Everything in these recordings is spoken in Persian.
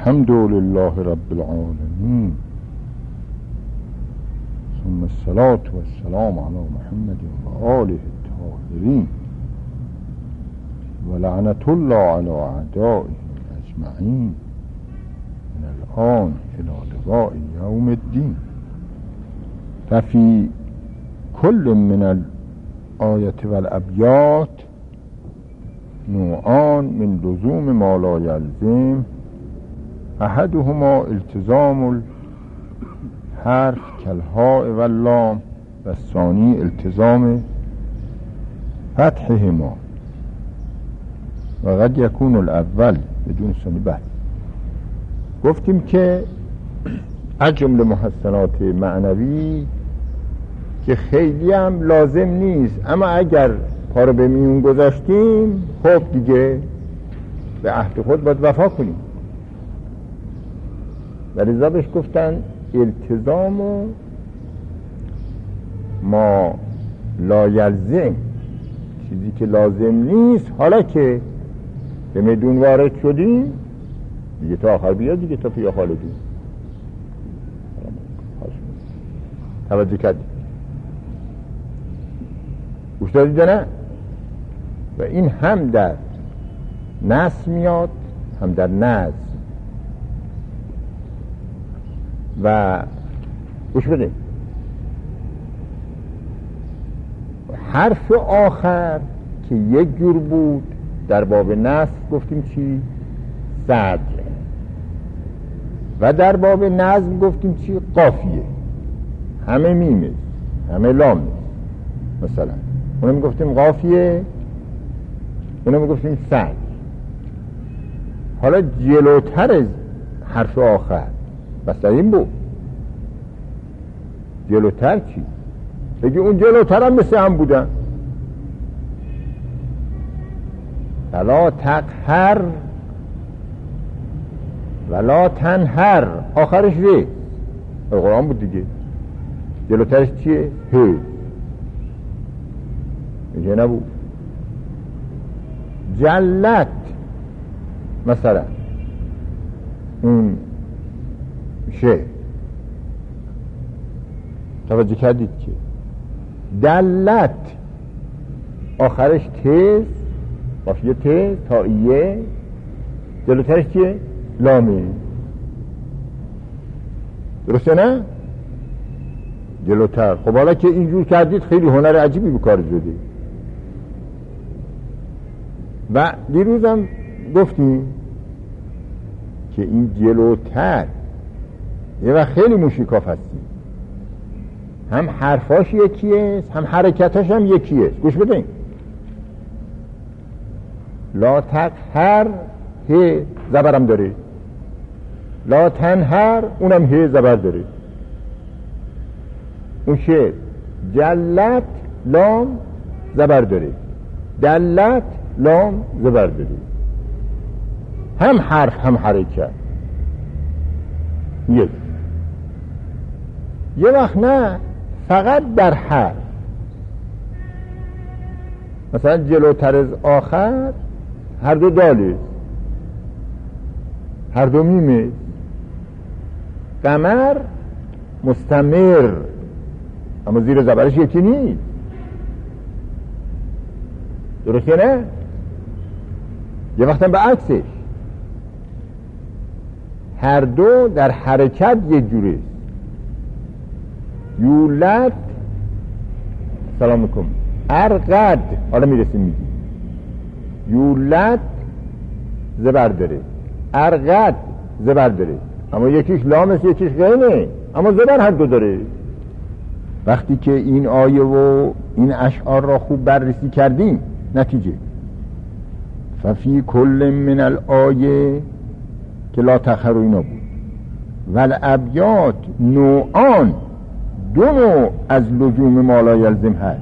الحمد لله رب العالمين ثم الصلاة والسلام على محمد وآله الطاهرين ولعنة الله على أعدائه أجمعين من الآن إلى لقاء يوم الدين. ففي كل من الآية والأبيات نوعان من لزوم ما لا يلزم، احدهما التزام الحرف كالهاء واللام و الثاني التزام فتحهما و قد يكون الاول بدون ثانی. بعد گفتیم که از جمله محسنات معنوی که خیلی هم لازم نیست، اما اگر پا رو به میون گذاشتیم خب دیگه به عهد خود باید وفا کنیم. و لذا بهش گفتن التزام و ما لا یلزم، چیزی که لازم نیست. حالا که به میدون وارد شدیم دیگه تا آخر بیاد دیگه، تا فی خالدون. توجه کردیم؟ گوش دادید نه؟ و این هم در نصب میاد هم در نظم. و گوش بده، حرف آخر که یک جور بود در باب نصب گفتیم چی؟ صدر. و در باب نظم گفتیم چی؟ قافیه. همه میمه همه لامه. مثلا اونم گفتیم قافیه، اونم گفتیم صدر. حالا جلوتر از حرف آخر بس این بود جلوتر چی؟ بگی اون جلوتر هم مثل هم بودن. ولا تقهر ولا تنهر، آخرش وی قرآن بود دیگه. جلوترش چیه؟ هی. میگه نبود. جلت مثلا اون شه، توجه کردید که دلت آخرش تز، قافیه تز تاییه، جلوترش چیه؟ لامی. درسته نه؟ جلوتر. خب حالا که اینجور کردید خیلی هنر عجیبی به کار زدید. و دیروزم گفتیم که این جلوتر یه وقت خیلی موشیکاف هستی، هم حرفاش یکیه هم حرکتاش هم یکیه. گوش بدین، لا تقهر ه زبرم داره، لا تنهر اونم ه زبر داره. اون شعر جلت لام زبر داره، دلت لام زبر داره. هم حرف هم حرکت یک. یه وقت نه فقط در حرف، مثلا جلوتر از آخر هر دو داله، هر دو میمه. قمر مستمر اما زیر زبرش یکی نیست. درسته نه؟ یه وقتا به عکسش هر دو در حرکت یک جوره. یولد سلام علیکم ارقد، حالا میرسیم میگی یولد زبر داره، ارقد زبر داره، اما یکیش لامست یکیش غینه، اما زبر هر دو داره. وقتی که این آیه و این اشعار را خوب بررسی کردیم، نتیجه ففی کل من الآیه که لا تخر اینا بود و الابیات نوعان، دو نوع از لزوم ما لا یلزم هست.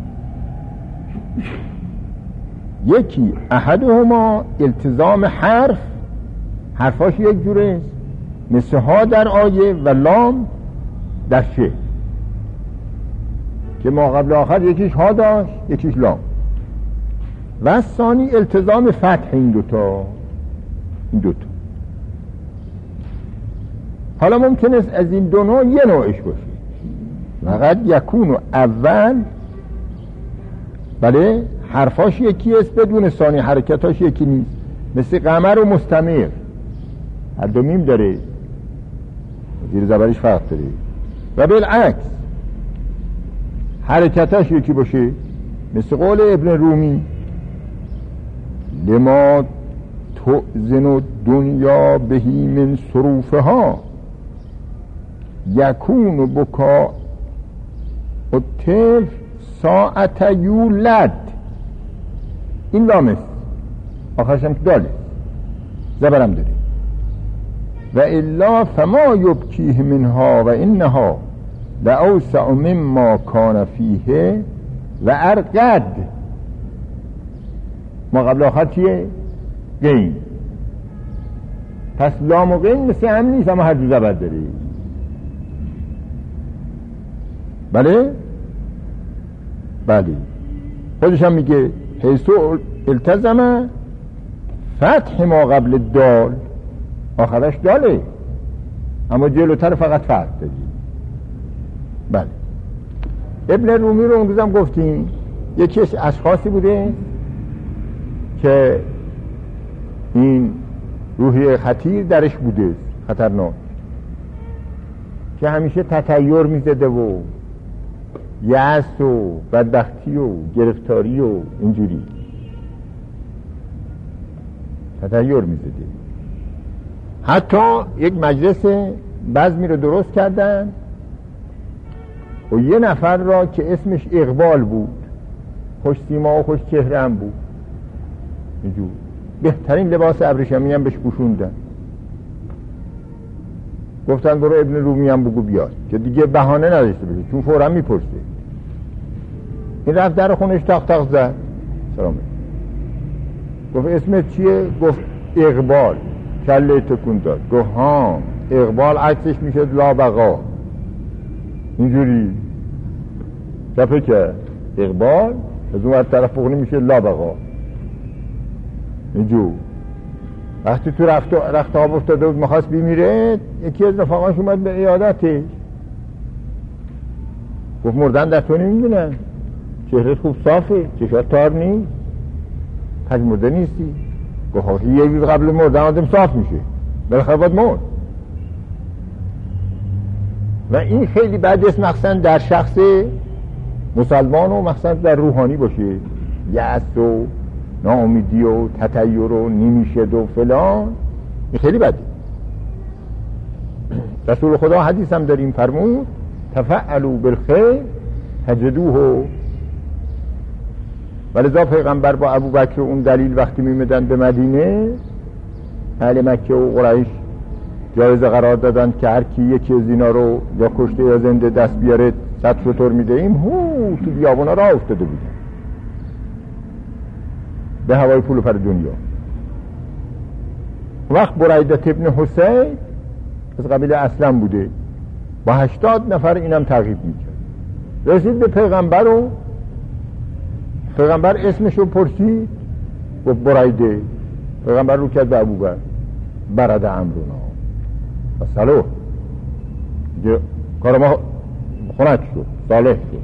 یکی احدهما التزام حرف، حرفاش یک جوره مثل ها در آیه و لام در شعر که ما قبل آخر یکیش ها داشت یکیش لام. و ثانی التزام فتح این دوتا. حالا ممکن است از این دو نوع یه نوعش باشه، فقط یکون اول بله حرفاش یکی است بدون ثانی، حرکتاش یکی نیست، مثل قمر و مستمر هر دو میم داره، زیر زبرش فرق داره، و بالعکس حرکتاش یکی باشه، مثل قول ابن رومی لما تؤذن دنیا بهی من صروفها یکون بکا الطفل ساعت یولد. این لام است، آخرش هم داله، زبرم داره. و الا فما یبکیه منها و انها لأوسع مما کان فیه و ارقد. ما قبل آخر چیه؟ غین. پس لام و غین مثل هم نیست، اما هر دو زبر داره. بله؟ بله. خودش هم میگه حیثو التزم فتح ما قبل دال، آخرش داله اما جلوتر فقط فتح دادی. بله. ابن رومی رو اون روزم گفتیم یکی از اشخاصی بوده که این روحی خطیر درش بوده، خطرناک، که همیشه تطیر میزده و یأس و بدبختی و گرفتاری و اینجوری تطیر میزده. حتی یک مجلس بزمی رو درست کردن و یه نفر را که اسمش اقبال بود، خوش سیما و خوش چهره هم بود، اینجور بهترین لباس ابریشمی هم بهش پوشوندن، گفتن برو ابن رومی هم بگو بیاد که دیگه بهانه نداشته باشه، چون فورا میپرسه. این رفت در خونش تق تق زد، سلامه، گفت اسمت چیه؟ گفت اقبال. کله تکون داد، گفت ها اقبال عکسش میشد لابقا، اینجوری چپه که اقبال از اون طرف بخونی میشه لابقا، اینجور. وقتی تو رخت آب افتاده بود مخواست بیمیره، یکی از رفاقاش اومد به عیادتش، گفت مردن در تو نمیدونن، چهرت خوب صافه، چشات تار نیست، پس مرده نیستی. گفت یه روز قبل مردن آدم صاف میشه، بالاخره باید مرد. و این خیلی بد است، مخصوصا در شخص مسلمان و مخصوصا در روحانی باشه، یأس و ناامیدی و تطیر و نمیشد و فلان، این خیلی بده. رسول خدا حدیث هم داریم فرمود تفعلوا بالخیر تجدوه. ولذا پیغمبر با ابوبکر اون دلیل وقتی میمدن به مدینه، اهل مکه و قریش جایزه قرار دادن که هر کی یکی از اینا رو یا کشته یا زنده دست بیاره 100 شتر میدهیم. تو بیابونا راه افتاده بودن به هوای پول و پر دنیا. وقت بریدت ابن حسین از قبیله اسلم بوده، با 80 نفر اینم تعقیب میکرد. رسید به پیغمبر و پیغمبر اسمشو پرسید، گفت بریده. پیغمبر رو کرد به ابوبکر، برد امرونا و صلح، دیگه کار ما خونک شد، صالح شد.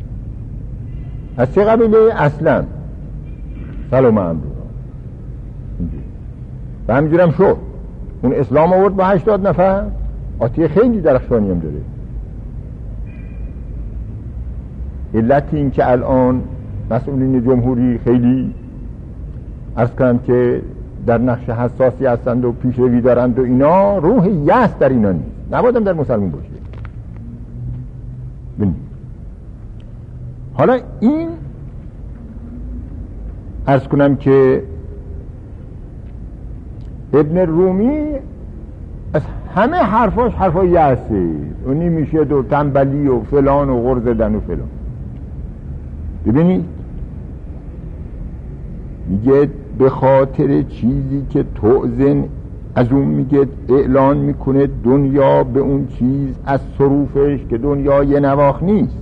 از چه قبیله؟ اسلم. سلام امرونا. و همینجورم شد. اون اسلام آورد با 80 نفر. آتیه خیلی درخشانی هم داره. علت این که الان مسئولین جمهوری خیلی عرض کنم که در نقش حساسی هستند و پیشروی دارند و اینا، روح یأس در اینا نیست، نبایدم در مسلمان باشه. ببین حالا این عرض کنم که ابن رومی از همه حرفاش حرفای یأسه، اونی میشه و تنبلی و فلان و غرض دن و فلان. ببینید میگه به خاطر چیزی که توزن از اون میگه اعلان میکنه دنیا به اون چیز از صروفش که دنیا یه نواخ نیست.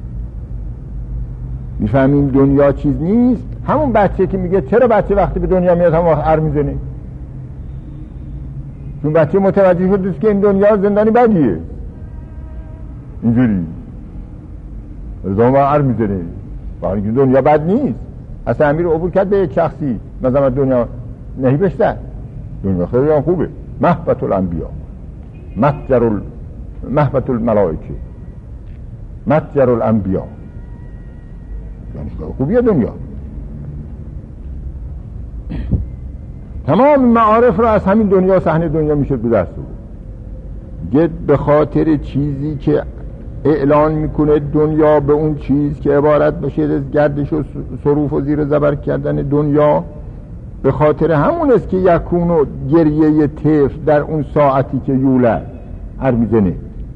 میفهمیم دنیا چیز نیست. همون بچه که میگه چرا بچه وقتی به دنیا میاد هم ار میزنه، چون بچه متوجه شده که این دنیا زندانی بدیه، اینجوری رضا معر میزنه برای اینکه دنیا بد نیست. اصلا امیر عبور کرد به یک شخصی مثلا دنیا نهی بشتر، دنیا خیلی هم خوبه، مهبت الانبیا، مهبت الملائکه، متجر الانبیا، یعنی خوبیه دنیا. تمام معارف رو از همین دنیا، صحنه دنیا میشه به دست آورد. به خاطر چیزی که اعلان میکنه دنیا به اون چیز که عبارت بشه از گردش و صروف و زیر زبر کردن دنیا، به خاطر همون است که یکون و گریه طفل در اون ساعتی که یولد هر میزنه.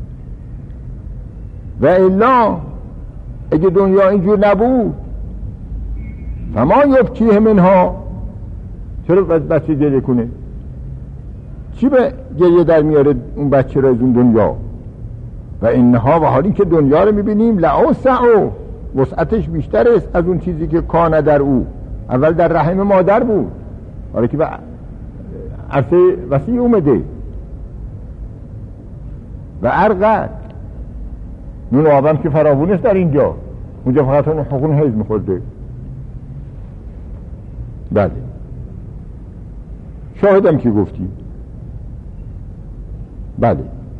و الا اگه دنیا اینجور نبود فما یبکیه منها، چرا بچه گریه کنه؟ چی به گریه در میاره اون بچه را از اون دنیا؟ و اینها و حالی که دنیا رو میبینیم لعوسع، وسعتش بیشتر است از اون چیزی که کانه در او اول در رحم مادر بود، حالا که به عرصه وسیع اومده. و ارقد نون آبم که فراوون است در اینجا، اونجا فقط اون حقون حیز میخورده. بله شاهدم که گفتی. بله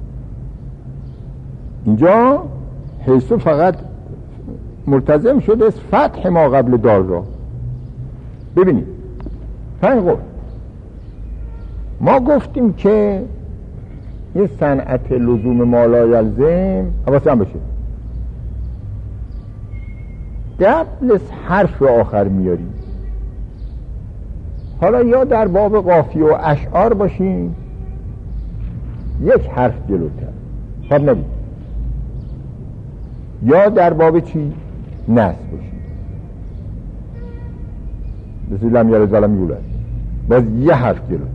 اینجا حیثو فقط ملتزم شده است فتح ما قبل دار را. ببینید 5 قول ما گفتیم که این صنعت لزوم مالایلزم حواس هم بشه، قبل از حرف رو آخر میاریم. حالا یا در باب قافیه و اشعار باشیم یک حرف جلوتر خب نبید، یا در باب چی؟ نصب باشیم مثل لم یلد ولم یولد، باز یه حرف جلوتر.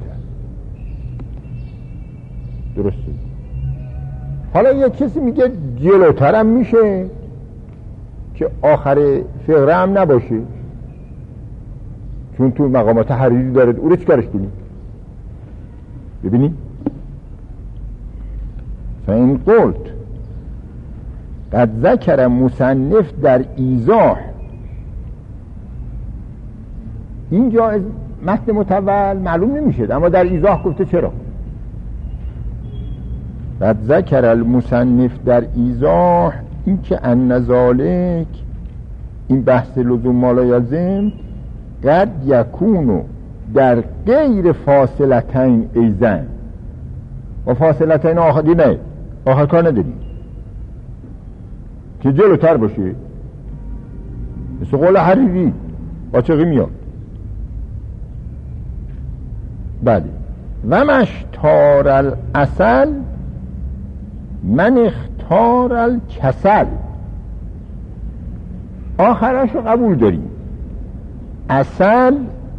درسته؟ حالا یک کسی میگه جلوترم میشه که آخر فقره هم نباشه، چون تو مقامات حریری داره، او رو چیکارش کنیم؟ ببینی فین قلت قد ذکر مصنف در ایضاح، اینجا از متن متول معلوم نمیشه اما در ایضاح گفته. چرا؟ قد ذکر المصنف در ایضاح این که ان ذالک، این بحث لزوم مالایلزم، قد یکونو در غیر فاصلتین ایزن، و فاصلتین آخری نه، آخر کار نداریم که جلوتر باشه، مثل قول حریری باچقی میاد. بله و مشتار العسل من اختار الکسل، آخرش رو قبول داریم. عسل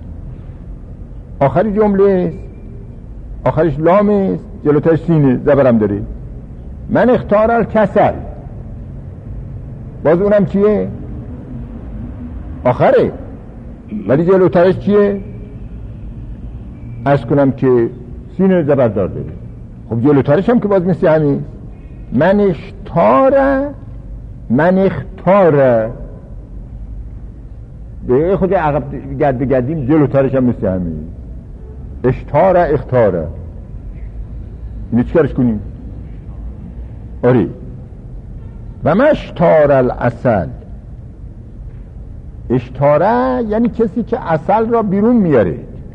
آخری جمله است، آخرش لام است، جلوترش سینه زبرم داره. من اختار الکسل باز اونم چیه؟ آخره، ولی جلوترش چیه؟ عرض کنم که سینه زبردار داره. خب جلوترش هم که باز مثل همین من اختاره به خود عقب گردیم، جلوترش هم مثل همین اختاره. اینو چی کارش کنیم؟ آره. و مشتار العسل، اشتاره یعنی کسی که عسل را بیرون میاره.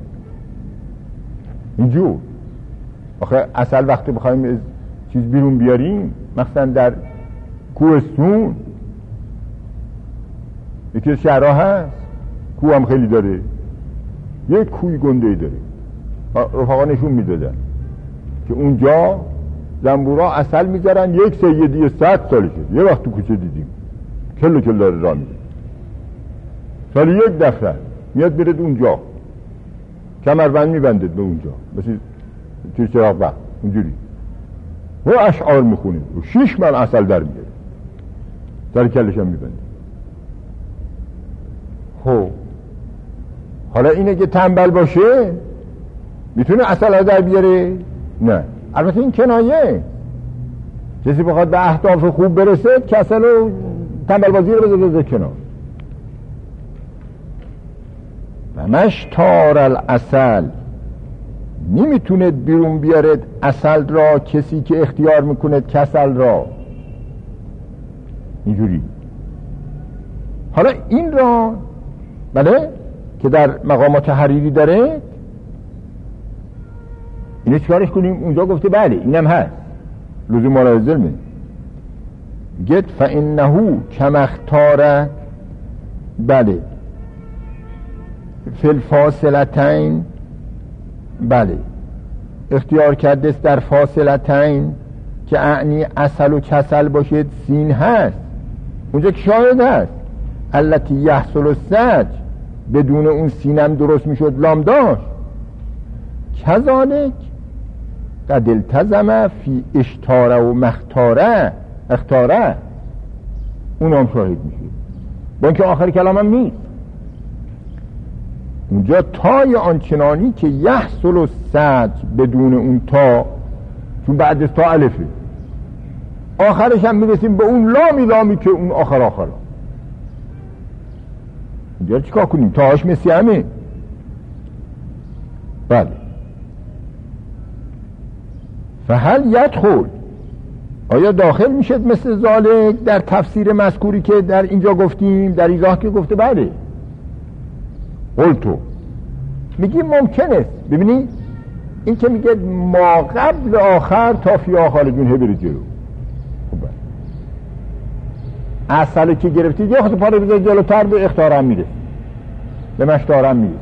اینجور آخه عسل وقتی بخوایم از چیز بیرون بیاریم، مثلا در کوهستون یکی از شهرها هست، کوه هم خیلی داره، یک کوی گنده داره، رفاقا نشون میدادن که اونجا زنبورا عسل میذارن، یک سیدی 100 سالشه، یه وقت تو کوچه دیدیم کل داره راه میده، سالی یک دفعه میاد برد اونجا، کمربند میبندد به اونجا مثل توی چراغ بخت اونجوری و اشعار میخونه و 6 من عسل در میاره، سر کلش هم میبنده. خب حالا اینه که تنبل باشه میتونه عسل ها در بیاره؟ نه، البته این کنایه. کسی بخواد به اهداف خوب برسه کسل و تنبل بازی رو بذاره کنار. و مشتار العسل، نمیتونه بیرون بیارد عسل را کسی که اختیار میکنه کسل را. اینجوری. حالا این را بله که در مقامات حریری داره، اینو چیکارش کنیم؟ اونجا گفته بله اینم هست، لزوم ملاحظه گت فانه کما اختار بله فی الفاصلتین، بله اختیار کرده است در فاصلتین که اعنی عسل و کسل باشد، سین هست اونجا که شاهد هست. التی یحصل السج، بدون اون سینم درست میشد لام داشت. کذالک قد التزم فی اشتاره و مختاره، اختاره اونم شاهد میشه با اینکه آخر کلامم نیست. اونجا تای آنچنانی که یحصل السج بدون اون تا، چون بعد از تا الفه، آخرش هم میرسیم به اون لامی که اون آخر اینجا چیکار کنیم؟ تاهاش مثل همه. بله. فهل یدخل، آیا داخل میشد مثل ذالک در تفسیر مذکوری که در اینجا گفتیم، در این راه که گفته بله. قلتو، میگی ممکن است. ببینی این که میگه ما قبل آخر تا فی خالدون هی بره جلو. خب اصلا که گرفتید یه خود پاره بذار جلوتر به اختارم میره، به مشتارم میره.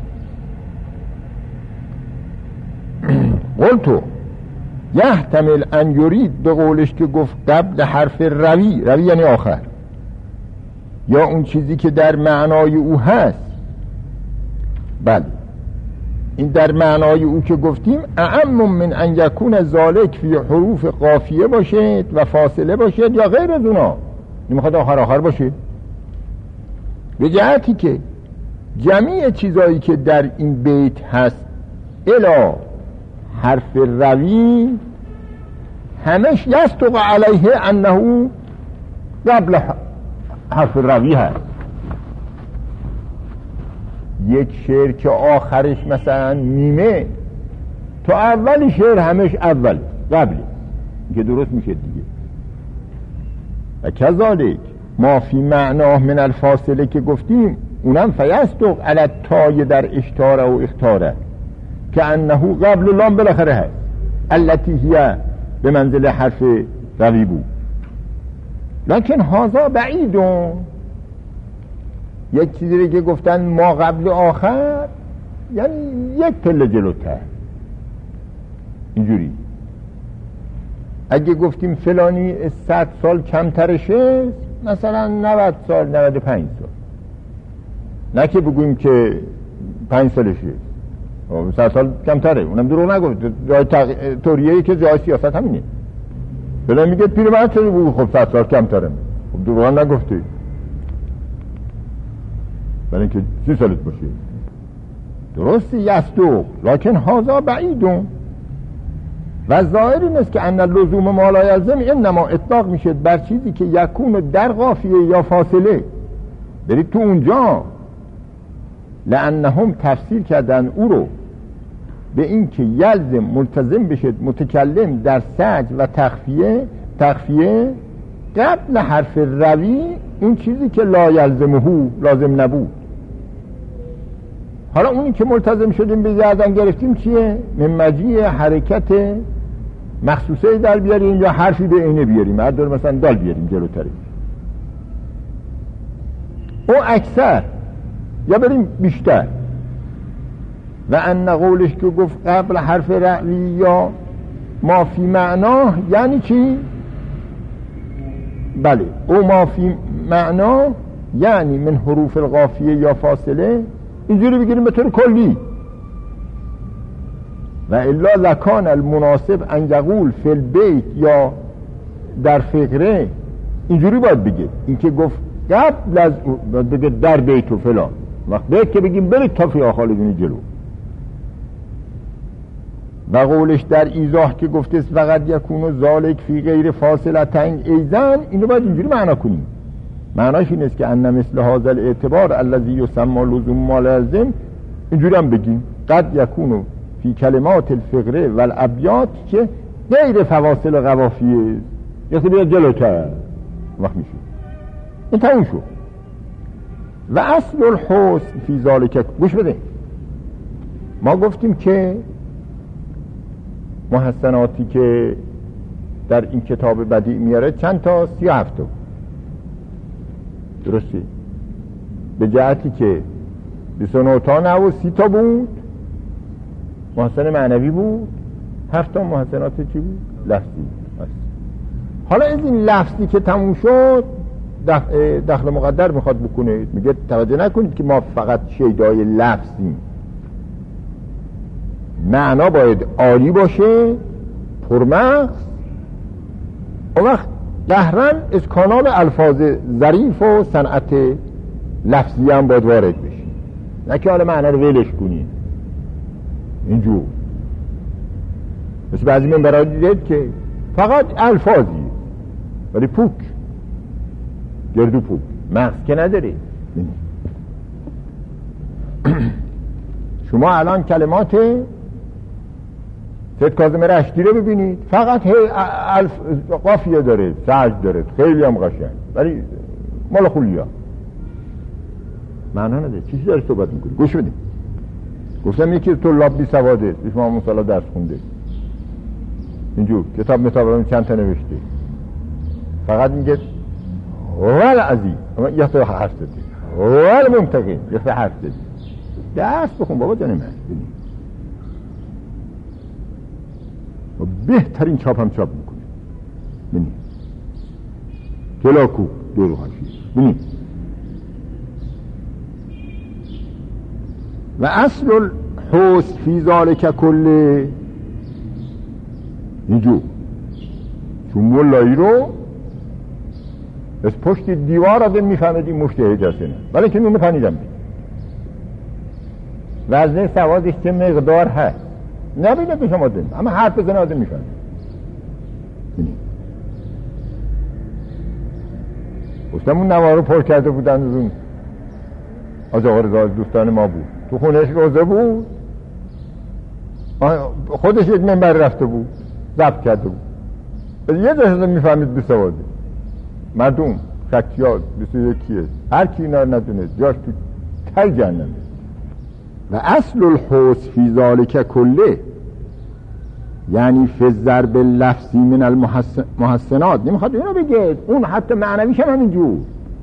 قلتو یحتمل ان یرید، به قولش که گفت قبل حرف روی یعنی آخر، یا اون چیزی که در معنای او هست. بله این در معنای او که گفتیم اعم من ان یکون ذالک فی حروف قافیه باشد و فاصله باشد یا غیر از اونا. نمیخواد آخر باشه، به جهتی که جمیع چیزایی که در این بیت هست الا حرف روی همش یستق علیه انه قبل حرف روی هست. یک شعر که آخرش مثلا میمه، تو اولی شعر همش اول قبلی که درست میشه دیگه. و کذالک ما فی معناه من الفاصله که گفتیم اونم فیستق علی تای در اشتاره و اختاره که انه قبل لام بالاخره هست، التی هی به منزل حرف روی بود. لکن هذا بعیدون، یک چیزی که گفتن ما قبل آخر یعنی یک پله جلوتر. اینجوری اگه گفتیم فلانی 100 سال کمترشه، مثلا 90 سال 95 سال، نه که بگوییم که 5 سالشه 100 سال کمتره، اونم دروغ نگفت. جای توریه‌ای که جای سیاست همینه. فلان میگه پیرمرد شده بگو خب 100 سال کمتره، خب دروغ نگفته، برای اینکه 30 سالت باشه. درستی یستو، لکن هذا بعیدون. و ظاهر این است که ان لزوم ما لا یلزم انما اطلاق میشه بر چیزی که یکون در قافیه یا فاصله. برید تو اونجا، لانهم تفسیر کردن او رو به این که یلزم ملتزم بشه متکلم در سج و تخفیه قبل حرف روی این چیزی که لا یلزمه لازم نبود. حالا اونی که ملتزم شدیم به گردن گرفتیم چیه؟ من مجیء حرکت مخصوصه در بیاریم یا حرفی به عینه بیاریم، هر دور مثلا دال بیاریم جلوتره، او اکثر یا بریم بیشتر. و ان قولش که گفت قبل حرف روی یا ما فی معنا یعنی چی؟ بله او ما فی معنا یعنی من حروف القافیه یا فاصله، اینجوری بگیریم به طور کلی. و الا لکان المناسب ان یقول فی البیت یا در فقره، اینجوری باید بگید. این که گفت قبل از بگه در بیت و فلان، وقت بیت که بگیم برید تا فی خالدین جلو. و قولش در ایضاح که گفته فقط یکون ذالک فی غیر فاصلتین ایزن، اینو باید اینجوری معنا کنیم. معناش این است که ان مثل هذا الاعتبار الذی یسمى لزوم ما لازم، اینجوری هم بگیم قد یکون فی کلمات الفقره و الابیات که غیر فواصل و قوافیه، یکی بیاد جلوتر وقت میشه این تموم شد. و اصل الحسن فی ذالک، گوش بده، ما گفتیم که محسناتی که در این کتاب بدیع میاره چند تا؟ 37 تا، درسته؟ به جهتی که 29 تا نه و 30 تا بود محسن معنوی بود، 7 تا محسنات چی بود؟ لفظی. حالا از این لفظی که تموم شد دخل مقدر میخواد بکنه، میگه توجه نکنید که ما فقط شیدای لفظیم، معنا باید عالی باشه، پرمغز، اون وقت قهرن از کانال الفاظ ظریف و صنعت لفظی هم باید وارد بشه، نه که حالا معنا رو ولش کنیم اینجور. مثل بعضی من برای دیدید که فقط الفاظی ولی پوک، گردو پوک، مغز که نداره. شما الان کلمات سید کاظم رشدی رو ببینید، فقط قافیه داره، سجد داره، خیلی هم قشنگ، ولی مال خولیا معنا نداره. چیزی داره صحبت میکنه، گوش بدیم. گفتم یکی طلاب بی سواده شما مصلا درس خونده، اینجور کتاب مطابقه چند تا نوشته، فقط میگه ول عزیز یه تا حرف دادی، ول منتقی یه تا حرف دادی، درس بخون بابا جان من. بهترین چاپ هم چاپ میکنه، ببین کلاکو دور حاشیه، ببین. و اصل الحسن فی ذالک کله، اینجور چون مولایی رو از پشت دیوار آدم میفهمد این مشتهد هست نه، ولی که نونه پنیدم وزنه سوادش چه مقدار هست نبینه که شما داریم، اما حرف بزنه آدم میفهمد. گفتم اون نوار رو پر کرده بودن از اون از آقا رضا دوستان ما بود، تو خونهش روزه بود، خودش یک منبر رفته بود ضبط کرده بود، یه جهاز میفهمید بی سواده مردم شکیات 21 هر کی اینا ندونه جاش تو تای جهنمه. و اصل الحسن فی ذالک کله یعنی فی الضرب اللفظی من المحسنات، نمیخواد اینو بگه، اون حتی معنویش هم همینجور،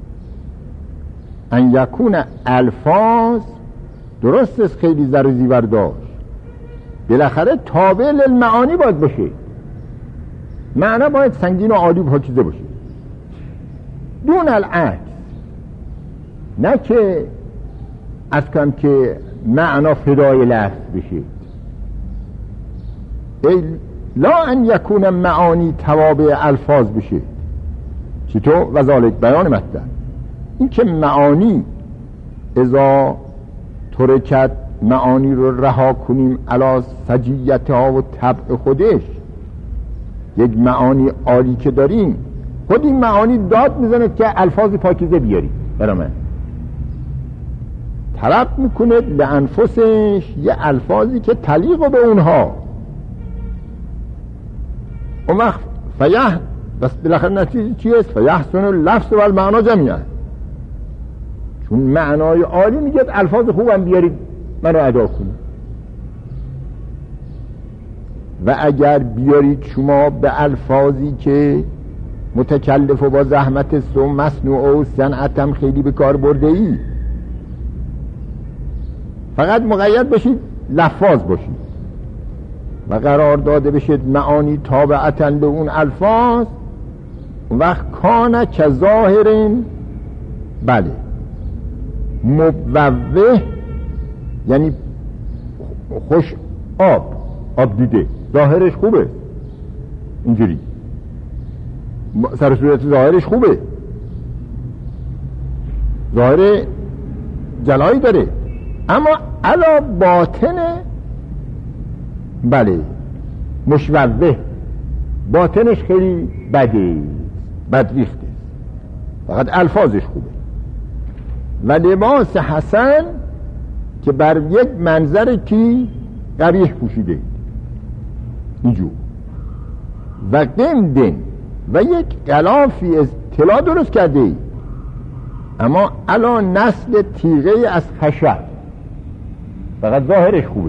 ان یکون الفاظ درست است خیلی زر و زیور داشت، بالاخره تابع للمعانی باید باشه، معنا باید سنگین و عالی و پاکیزه باشه، دون العکس، نه که از کم که معنا فدای لفظ بشه. لا ان یکون معانی توابع الفاظ بشه. چطور؟ و ذالک بیان مطلب این که معانی اذا ترکت، معانی رو رها کنیم علی سجیتها و طبع خودش، یک معانی عالی که داریم خود این معانی داد میزنه که الفاظ پاکیزه بیاری، برای من طلب میکنه لانفسش یه الفاظی که تلیق به اونها، اون وقت بس بالاخره نتیجه چی است؟ فیحسن اللفظ و المعنا جمیعا، چون معنای عالی میگه الفاظ خوبم بیارید من رو ادا کنید، و اگر بیارید شما به الفاظی که متکلف و با زحمت و مصنوع و صنعتم خیلی به کار برده ای، فقط مقید بشید لفاظ باشید و قرار داده بشید معانی تابعتاً به اون الفاظ، وقت کانه که ظاهرین، بله مبوه یعنی خوش آب دیده، ظاهرش خوبه، اینجوری سر صورت ظاهرش خوبه، ظاهر جلایی داره، اما علا باطن بله مشوه، باطنش خیلی بده، بدریخته، فقط الفاظش خوبه. و لباس حسن که بر یک منظر کی قبیح پوشیده اینجور، و قمدن و یک غلافی از طلا درست کرده، اما الان نسل تیغه از خشب، فقط ظاهرش خوبه.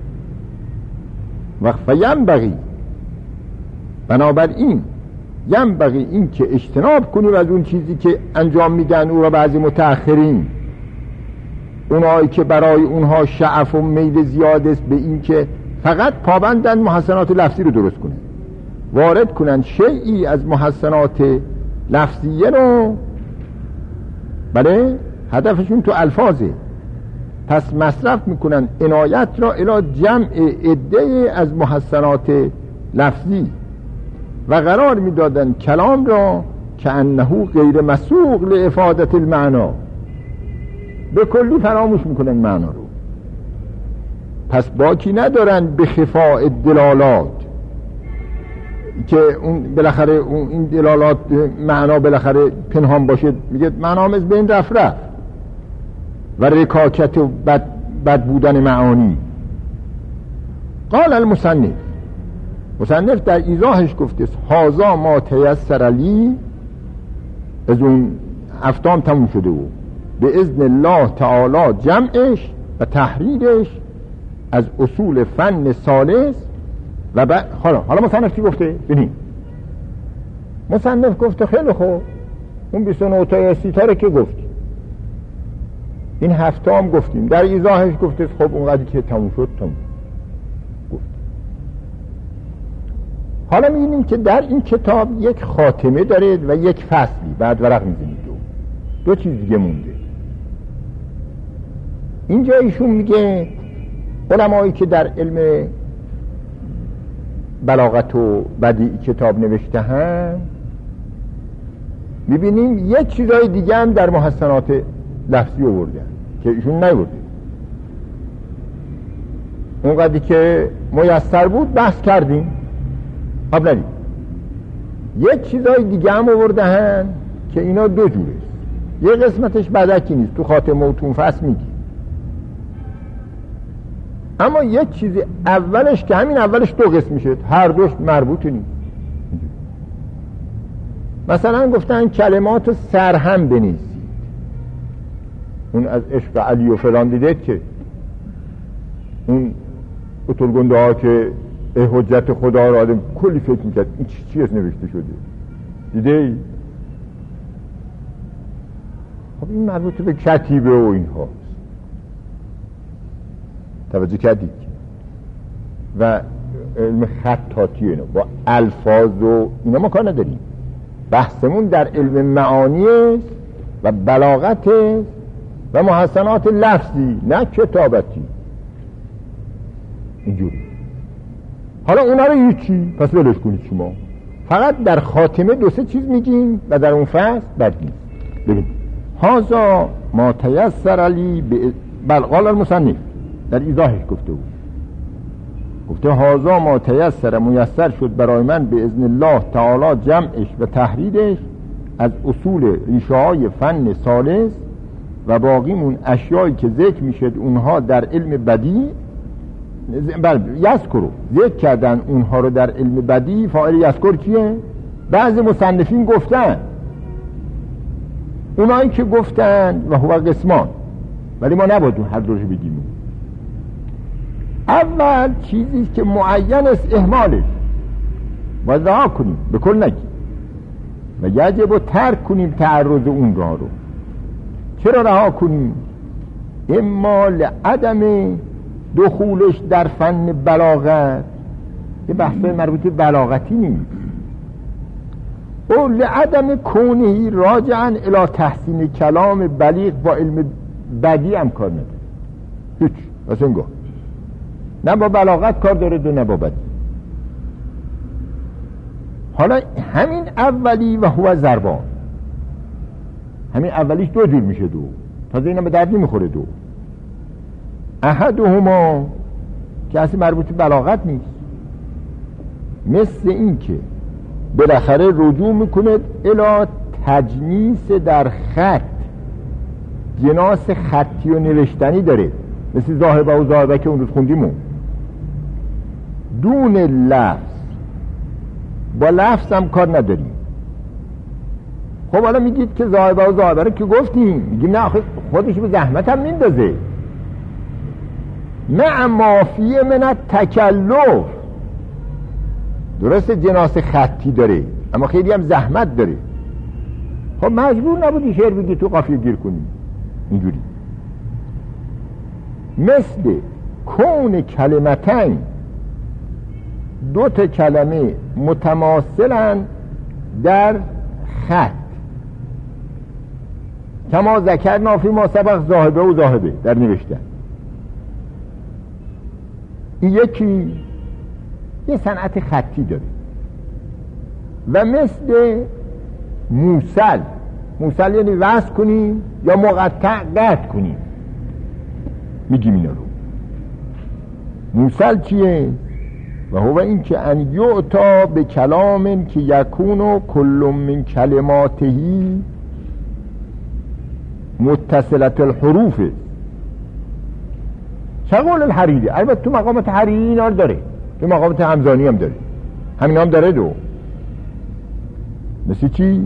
و فینبغی، بنابراین ینبغی این که اجتناب کنیم از اون چیزی که انجام میدن او را بعضی متأخرین، اونایی که برای اونها شعف و میل زیاد است به این که فقط پابندن محسنات لفظی رو درست کنن، وارد کنن شیئی از محسنات لفظیه رو، بله هدفشون تو الفاظه، پس مصرف میکنن عنایت را الی جمع عده از محسنات لفظی و قرار میدادن کلام را که انه غیر مسوق لافادت المعنا، به کلی فراموش میکنن معنا رو، پس باکی ندارن به خفاء دلالات که اون بالاخره اون این دلالات معنا بالاخره پنهان باشه، میگه معنا از بین رفت و رکاکت و بد بودن معانی. قال المصنف در ایضاحش گفته هازا ما تیسر لی، از اون افتام تموم شده و به اذن الله تعالی جمعش و تحریرش از اصول فن ثالث. و حالا مصنف چی گفته؟ ببین مصنف گفته خیلی خوب، اون 29 تا 30 تا رو که گفتی، این هفته هم گفتیم، در ایضاحش گفته خب اونقدر که تموم شد تموم گفت. حالا می‌بینیم که در این کتاب یک خاتمه داره و یک فصلی، بعد ورق می‌زنید دو چیز دیگه مونده. اینجا ایشون میگه علمایی که در علم بلاغت و بدیع کتاب نوشته هم، میبینیم یک چیزای دیگه هم در محسنات لفظی آوردن که ایشون نیورده. اونقدری که میسر بود بحث کردیم، خب ندید. یک چیزای دیگه هم آورده هم که اینا دو جوره، یه قسمتش بدکی نیست، تو خاتمه و تو فصل میگی، اما یک چیزی اولش که همین اولش دو قسم میشه، هر دوش مربوطه نیست. مثلا گفتن کلمات سرهم بنویسید، اون از عشق علی و فلان دیدید که اون اتلگنده ها که حجت خدا را آدم کلی فکر میکرد این چی از نوشته شده، دیده ای؟ خب این مربوط به کتیبه و این هاست، توجه کردید؟ و علم خطاطی اینا با الفاظ و اینا ما کار نداریم، بحثمون در علم معانی و بلاغت و محسنات لفظی، نه کتابتی. اینجوری. حالا اونا رو هیچی، پس ولش کنید شما، فقط در خاتمه دو سه چیز میگیم و در اون فصل بد نیست. ببین هازا ما تیسر لی بل قال المصنف در ایضاحش گفته بود، گفته هازا ما تیسر، میسر شد برای من به اذن الله تعالی جمعش و تحریرش از اصول ریشه های فن ثالث و باقیمون اشیایی که ذکر میشد اونها در علم بدیع، یذکرو ذکر کردن اونها رو در علم بدیع. فاعل یذکر کیه؟ بعضی مصنفین گفتن، اونایی که گفتن و هو قسمان، ولی ما نباید هر دوش بگیم. اول چیزی که معین است اهمالش باید رها کنیم، به کل نگیم، و یجب ترک کنیم تعرض اون رو. چرا رها کنیم؟ اما لعدم دخولش در فن بلاغت، یه بحثای مربوط به بلاغتی نیست، او لعدم کونهی راجعا الی تحسین کلام بلیغ با علم بدیع هم کار نداره، هیچ اصلا انگاه نه با بلاغت کار داره و نه با بدیع. حالا همین اولی و هو ضربان، همین اولیش دو جور میشه، دو تازه اینا به درد نمیخوره. دو احدهما که اصلا مربوط به بلاغت نیست. مثل این که بالاخره رجوع میکنه الی تجنیس در خط، جناس خطی و نوشتنی داره، مثل ذاهبه و ذاهبه که اون روز خوندیمون. دون لفظ، با لفظ هم کار نداریم. خب حالا میگید که ذاهبه و ذاهبه رو که گفتیم، میگیم نه خودش به زحمت هم میندازه. مع مافیه من تکلف، درست جناس خطی داره اما خیلی هم زحمت داره. خب مجبور نبودی شعر بگی تو قافیه گیر کنی اینجوری. مثل کون کلمتین، دو تا کلمه متماثلن در خط، کما ذکرنا فی ما سبق ذاهبه و ذاهبه در نوشتن. این یکی یه صنعت خطی داره. و مثل موصل، موصل یعنی وصل کنی یا مقطع قطع کنی، میگیم اینا رو. موصل چیه؟ و هو این که ان یعطا به کلام که یکونو کل من کلماتهی متصلت الحروف، شغل الحریری. البته تو مقامات حریری اینا رو داره، تو مقامات همزانی هم داره، همین هم داره. دو مثل چی؟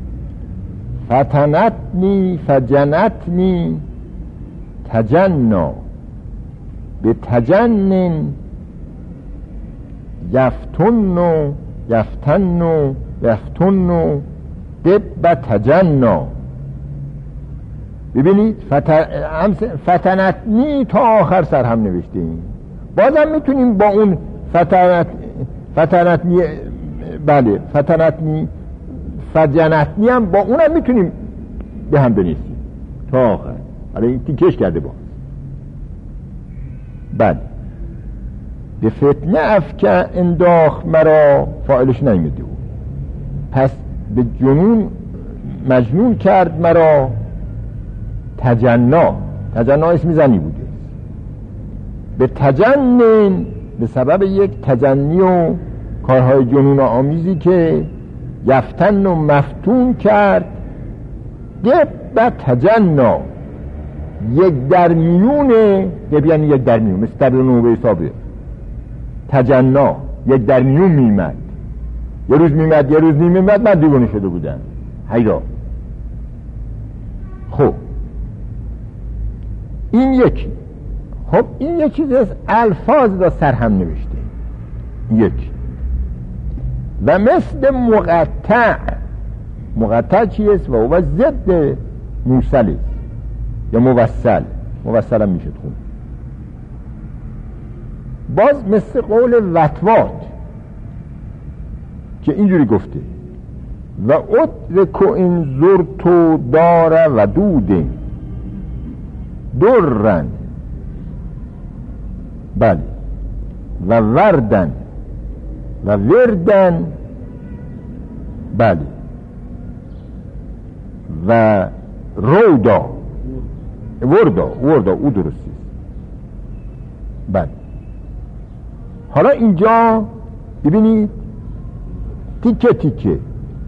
فتنتنی فجنتنی تجنا به تجنن یفتن یفتن یفتن دب تجنا. ببینید فتنتنی تا آخر سر هم نوشته این. بازم میتونیم با اون فتنتنی، بله فتنتنی فجنتنی هم با اونم میتونیم به هم بنویسیم تا آخر. حالا این تیکش کرده با بعد به فتنه افکن انداخت مرا، فاعلش نیمده بود، پس به جنون مجنون کرد مرا. تجنا، تجنا اسم زنی بوده، به تجنن به سبب یک تجنی و کارهای جنون آمیزی که یفتن و مفتون کرد. دب تجنا، یک در میونه، یعنی یک در میون، مثل در نوبه سابق. تجنا یک در میون میمد، یه روز میمد یه روز نمیمد، من دیوانه شده بودم حیرا. خب این یکی. خب این یک چیز از الفاظ را سر هم نوشته یک. و مثل مقطع، مقطع چیست؟ و او ضد موصل است یا موصل، موصل هم میشه خون. باز مثل قول وطوات که اینجوری گفته و ادرکو این زرتو داره و دودن درن، بله، و وردن و وردن، بله، و رودا وردا او درستی. بله حالا اینجا ببینید تیکه تیکه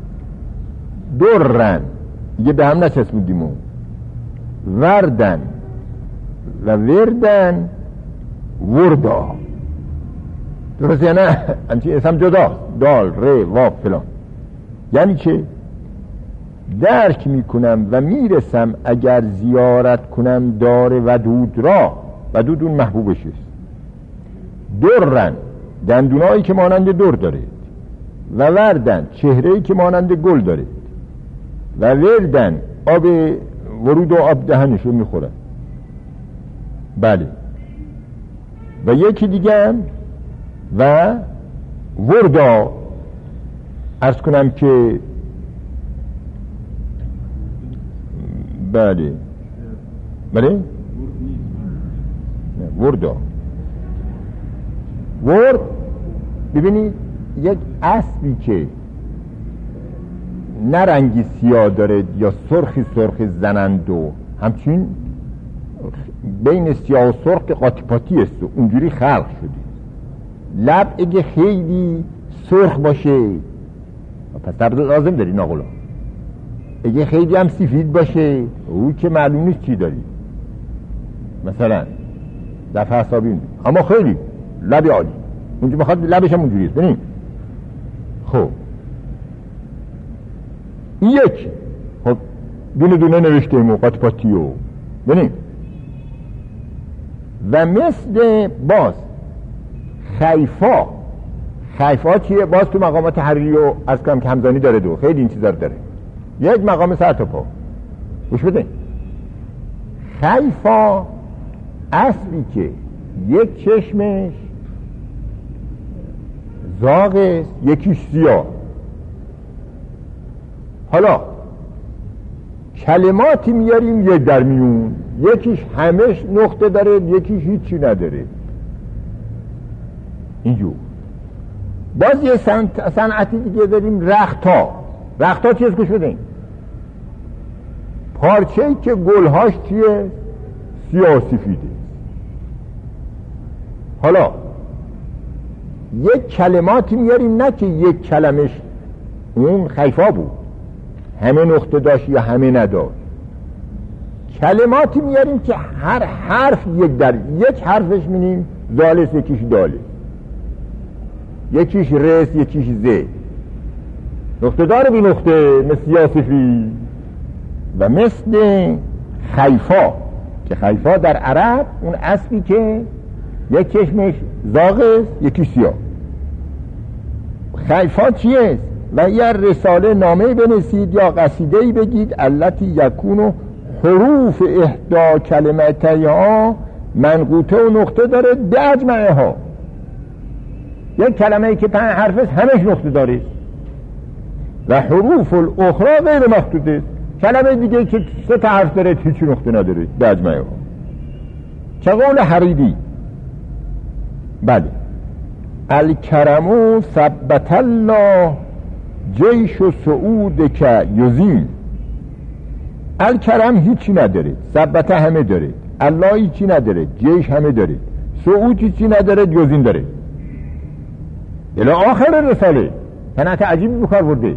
درن دیگه به هم نچسبوندیم، وردن و وردن وردا، درست یا نه؟ همچین اسم جدا، دال ر واو فلان. یعنی چه؟ درک میکنم و میرسم اگر زیارت کنم دار ودود را. ودود اون محبوبش است. درن دندونایی که مانند در داره، و وردن چهره‌ای که مانند گل داره، و وردن آب ورود و آب دهنشو میخوره. بله. و یکی دیگه هم و وردا عرض کنم که بله وردا ورد. ببینید یک اسبی که نه رنگی سیاه داره یا سرخی زنند و همچین بین سیاه و سرخ که قاطی پاتی است و اونجوری خلق شدی. لب اگه خیلی سرخ باشه پس تبدیل لازم داری ناقلا، اگه خیلی هم سفید باشه او که معلوم نیست چی داری. مثلا دفعه حسابی اما خیلی لب عالی، اونجا میخواد لبش هم اونجوری است. ببین خب یک خب دونه دونه نوشته موقعات پاتیو. ببین و مثل باز خیفا چیه؟ باز تو مقامات حریری و از کم که همزانی داره دو خیلی این چیزا داره. یک مقام سر تا پا گوش بده. خیفا اصلی که یک چشمش زاغ است یکیش سیاه. حالا کلماتی میاریم یک در میون، یکیش همش نقطه داره یکیش هیچی نداره. اینجور باز یه صنعتی دیگه داریم رختا چیز که شده پارچه‌ای که گلهاش چیه؟ سیاه سفیده. حالا یک کلماتی میاریم نه که یک کلمش اون خیفا بود همه نقطه داشت یا همه نداشت، کلماتی میاریم که هر حرف یک حرفش مینیم زالس یکیش داله یکیش رس یکیش ز، نقطه داره بی نقطه مثل یاسفی. و مثل خیفا که خیفا در عرب اون اصلی که یک چشمش زاغ است یکیش سیاه. خیفا چیه؟ و یه رساله نامه بنویسید یا قصیده‌ای بگید التی یکونو حروف احدا کلمتیها منقوطه و نقطه داره به اجمعه ها. یک کلمه‌ای که 5 حرف است همش نقطه داره و حروف الاخرى غیر مخطوطه است. کلمه دیگه که 3 حرف داره هیچ نقطه نداره به اجمعه ها. چه قول حریری؟ بله الکرمو ثبت الله جیش و سعود که یزین. الکرم هیچی نداره، ثبت همه داره، الله هیچی نداره، جیش همه داره، سعود هیچی نداره، یزین داره الی آخر رساله. صنعت عجیبی بکار برده.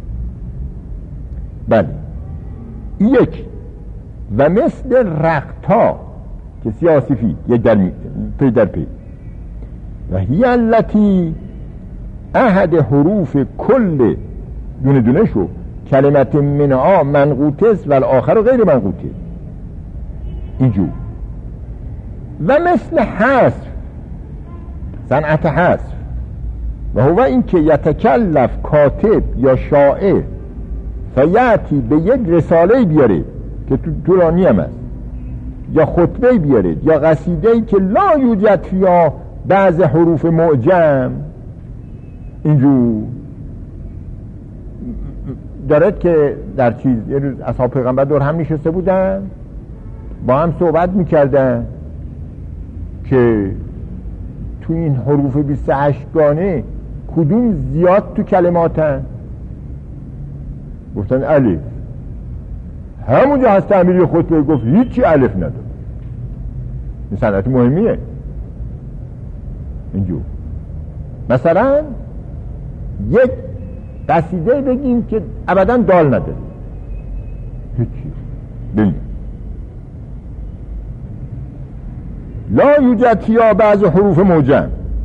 بله یک و مثل رقتا که سیاسفی یک در پی و هی التی احد حروف کل دونه دونه شو کلمت منها منقوطه است و الاخر غیر منقوطه. اینجور و مثل حذف صنعت حذف و هو این که یتکلف کاتب یا شاعر فیاتی به یک رساله بیاره که طولانی هم است یا خطبه بیاره یا قصیده‌ای که لا یوجد فیها بعض حروف معجم. اینجور دارد که در چیز یه روز اصحاب پیغمبر دور هم نشسته بودن با هم صحبت میکردن که تو این حروف 28 گانه کدوم زیاد تو کلماتن؟ گفتن الف. همونجا هست امیری خطبه گفت هیچی الف نداره. این صنعت مهمیه. اینجور مثلا یک قصیده بگیم که ابدا دال نداره هیچی بگیم لا یوجد فیها بعض حروف معجم.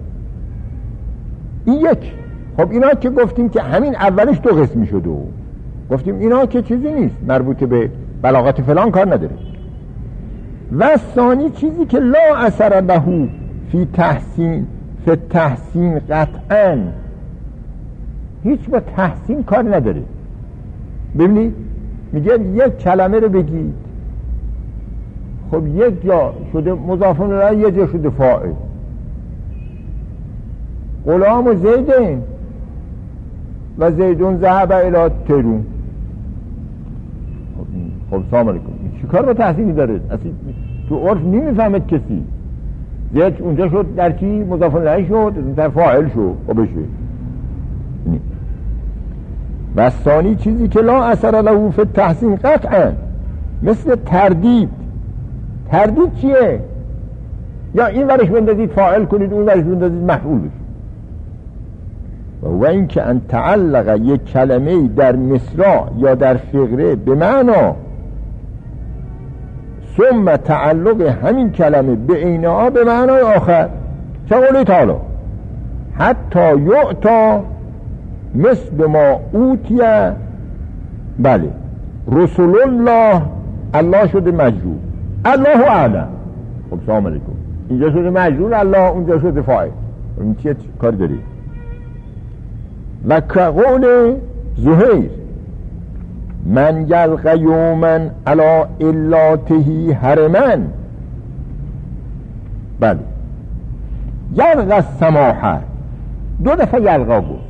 این یک. خب اینا که گفتیم که همین اولش 2 قسمی شده و گفتیم اینا که چیزی نیست مربوط به بلاغت فلان کار نداره. و ثانی چیزی که لا اثر له فی تحسین قطعا هیچ با تحسین کار نداره. ببینید میگه یک کلمه رو بگید خب یک جا شده مضاف الیه یک جا شده فاعل. غلام و زیدین و زیدون ذهب الی تیرون. خب سلام علیکم چی کار با تحسینی داره؟ اصلا تو عرف نمیفهمد کسی. زید اونجا شد در چی مضاف الیه شد در فاعل شد و بشه. و ثانی چیزی که لا اثر له فی التحسین قطعا مثل تردید تردید چیه؟ یا این ورش بندازید فاعل کنید اون ورش بندازید مفعول بشید. و این که ان تعلق یک کلمه در مصرع یا در فقره به معنا ثم تعلق همین کلمه به عینها به معنای آخر چه قوله تعالی حتی یعطا مثل ما اوتیه. بله رسول الله، الله شده مجرور، الله اعلم. خب سلام علیکم، اینجا شده مجرور الله، اونجا شده فاعل. این چه کاری داری؟ و که قول زهیر من یلق یوما علی الاته حرمن. بله یلق السماحه، دو دفعه یلقا گفت.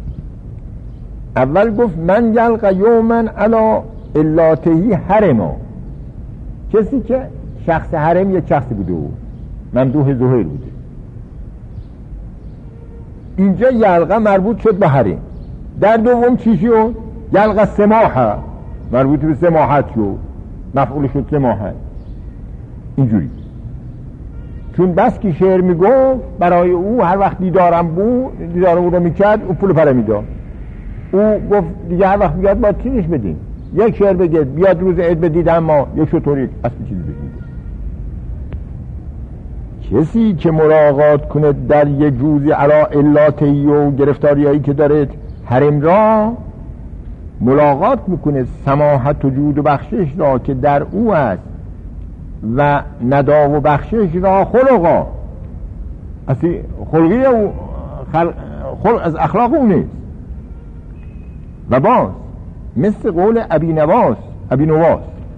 اول گفت من یلق یوما علی الاته حرما، کسی که شخص حرم یک شخصی بوده او ممدوح زهیر بوده. اینجا یلقه مربوط شد به حرم. در دوم چی شد؟ یلقه سماحه مربوط به سماحت شد، مفعول شد سماحت. اینجوری چون بس که شعر میگفت برای او هر وقت دیدارم او رو میکرد او پول پره میداد. او گفت دیگه هر وقت بیاد باید چیزش بدیم، یک شعر بگه بیاد روز عید بدید اما یک شطوری اصل چیزی بدید. کسی که مراقات کنه در یه جوزی علا الاتی و گرفتاریایی که داره حرم را ملاقات میکنه سماحت و جود و بخشش را که در او است و ندا و بخشش را خلقا، اصلی خلقی او خلق از اخلاق او نیست. و باز مثل قول ابی نواس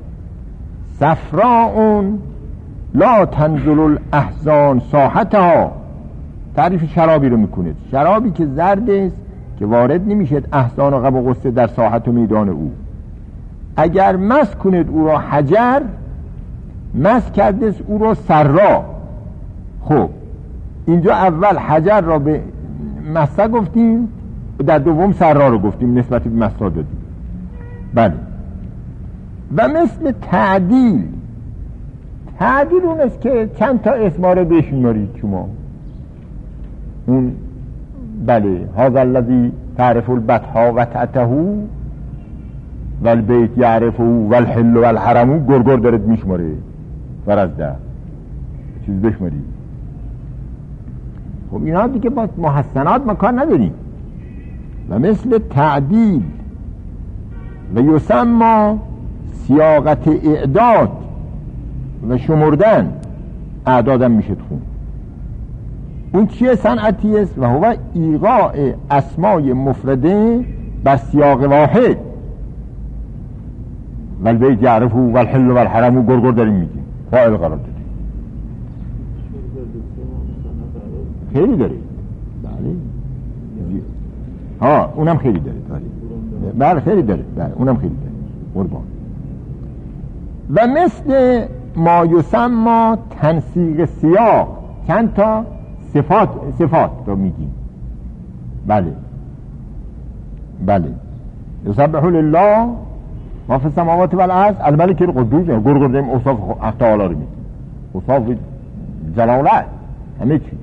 صفراء لا تنزل الاحزان ساحتها. تعریف شرابی رو میکنه، شرابی که زرد است که وارد نمیشد احزان و غم و غصه در ساحت و میدان او. اگر مس کنید او را حجر، مس کرده او را سرا. خب اینجا اول حجر را به مسا گفتیم، در دوم سرا رو گفتیم، نسبت به مسا دادیم. بله و مثل تعدیل اون است که چند تا اسماره بشمارید شما. اون بله هذا الذی تعرف البطحا و تعته والبیت یعرفه والحل والحرم، گرگر دارد میشماره فرزده چیز بشمارید. خب اینا دیگه با محسنات ما کار نداریم. و مثل تعدیل و یسمى سیاقت اعداد و شمردن، اعدادم میشه خون. اون چیه؟ صنعتی است. و هو ایقاع اسمای مفرده بر سیاق واحد. والبیت یعرفه والحل والحرم، گرگر داریم میگیم، فاعل قرار دادیم. خیلی داره. بله ها اونم خیلی داره. بله خیلی داره. بله اونم خیلی داره. قربان. و مثل ما یسمى تنسیق سیاق، چند تا صفات رو میگیم. بله یسبح لله ما فی السماوات و الارض الملک القدوس، گرگر داریم اوصاف تعالی رو میگیم، اوصاف جلالت همه چی.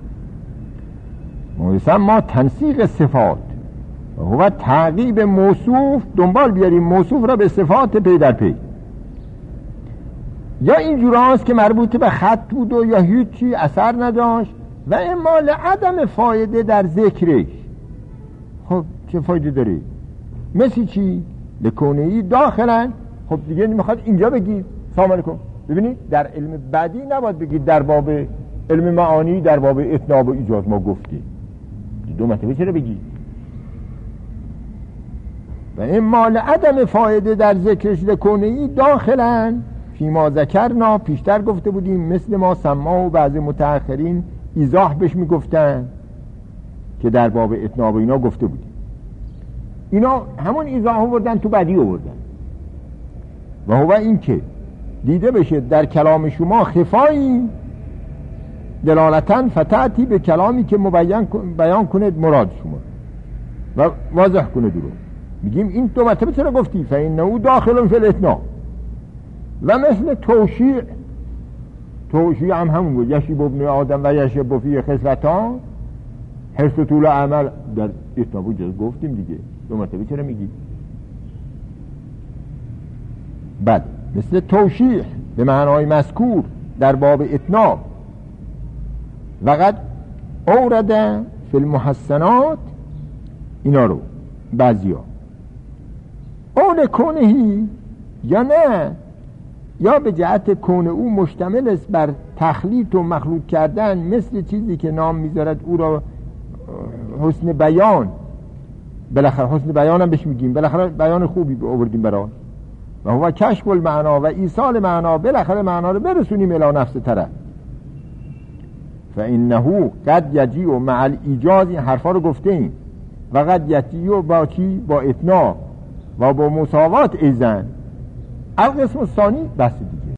ما یسمى تنسیق صفات و هو تعقیب موصوف، دنبال بیاریم موصوف را به صفات پی در پی. یا اینجور هاست که مربوط به خط بود و یا هیچی اثر نداشت و اما لعدم فایده در ذکرش. خب چه فایده داره؟ مثل چی؟ لکونهی داخلن. خب دیگه میخواد اینجا بگید سلام علیکم. ببینید در علم بعدی نباید بگید در باب علم معانی در باب اطناب و ایجاز ما گفتیم، دو مرتبه چرا بگید؟ و اما لعدم فایده در ذکرش لکونهی داخلن فیما ذکرنا، پیشتر گفته بودیم مثل ما سما و بعضی متأخرین ایضاح بهش میگفتن که در باب اتناب و اینا گفته بودیم. اینا همون ایضاح آوردن تو بعدی آوردن. و هو این که دیده بشه در کلام شما خفایی دلالتاً فتاتی به کلامی که بیان کنید مراد شما و واضح کنید رو. میگیم این دو مرتبه چرا گفتی؟ فإنه داخل فی الاتناب. و مثل توشیع توشیع هم همون بود، یشیب ابن آدم و یشیب فی خصلتان، حرص و طول عمل در اتنا بود. گفتیم دیگه 2 مرتبه چرا میگی؟ بعد مثل توشیح به معنای مذکور در باب اتنا، وقد اورده فی المحسنات، اینا رو بعضیا اون کونهی یا نه، یا به جهت کون او مشتمل است بر تخلیط و مخلوط کردن، مثل چیزی که نام میذارد او را حسن بیان. بالاخره حسن بیان هم بهش میگیم، بالاخره بیان خوبی آوردیم برای و هو کشف المعنا و ایصال معنا، بالاخره معنا رو برسونیم الی نفس طرف. فانه قد یجیء مع الایجاز، این حرفا رو گفتیم، و قد یجیء با چی؟ با اتنا و با مساوات ایزن. القسم الثانی بحث دیگه.